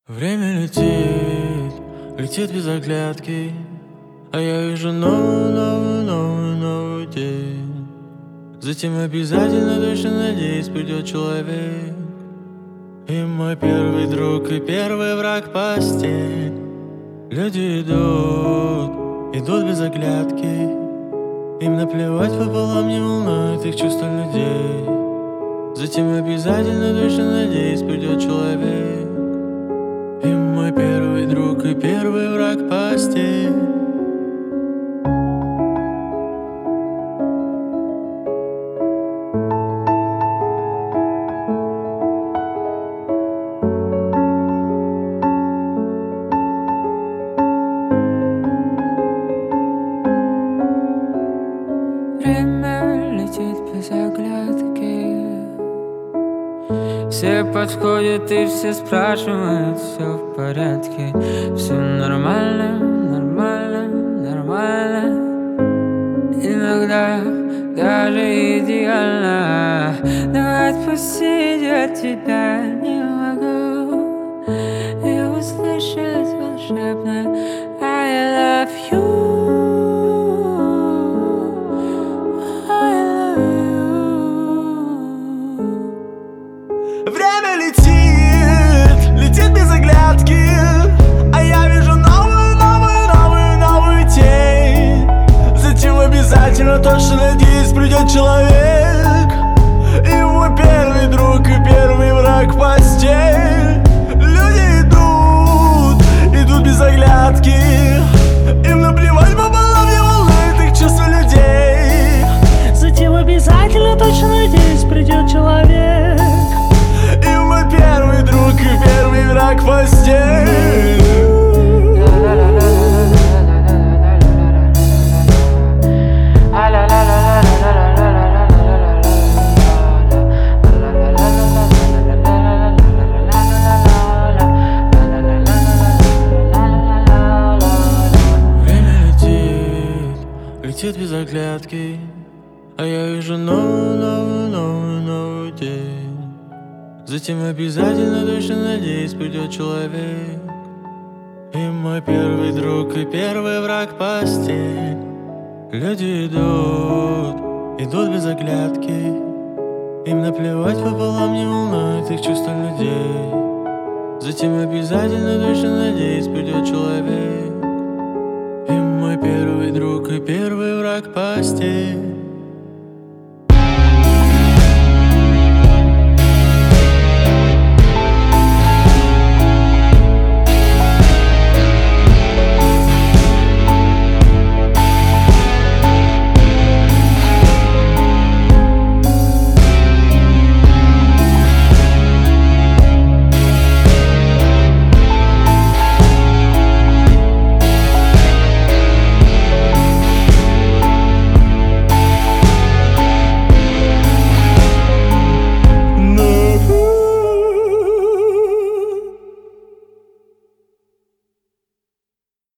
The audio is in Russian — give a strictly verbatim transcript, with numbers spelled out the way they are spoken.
Время летит, летит без оглядки, а я вижу новую, новую, новую, новый день. Затем обязательно, точно надеюсь, придет человек, и мой первый друг, и первый враг постель. Люди идут, идут без оглядки, им наплевать пополам, не волнует их чувства людей. Затем обязательно, точно надеюсь, придет человек, и мой первый друг, и первый враг постель. Время летит без оглядки. Все подходят и все спрашивают, все в порядке. Все нормально, нормально, нормально. Иногда даже идеально. Но отпустить от тебя не могу. И услышать волшебное I love you. Время летит, летит без оглядки, а я вижу новую, новую, новую, новую тень. Затем обязательно, точно надеюсь, придет человек, и мой первый друг, и первый враг постель. Люди идут, идут без оглядки, им наплевать пополам, не волнует их чувства людей. Затем обязательно, точно надеюсь, придет человек, и мой первый друг, и первый враг постель. Время летит, летит без оглядки, а я вижу новую, новую, новую, новую день. Затем обязательно, точно надеюсь, придет человек, и мой первый друг, и первый враг постель. Люди идут, идут без оглядки, им наплевать пополам, не волнует их чувства людей. Затем обязательно, точно надеюсь, придет человек, и мой первый друг, и первый враг постель.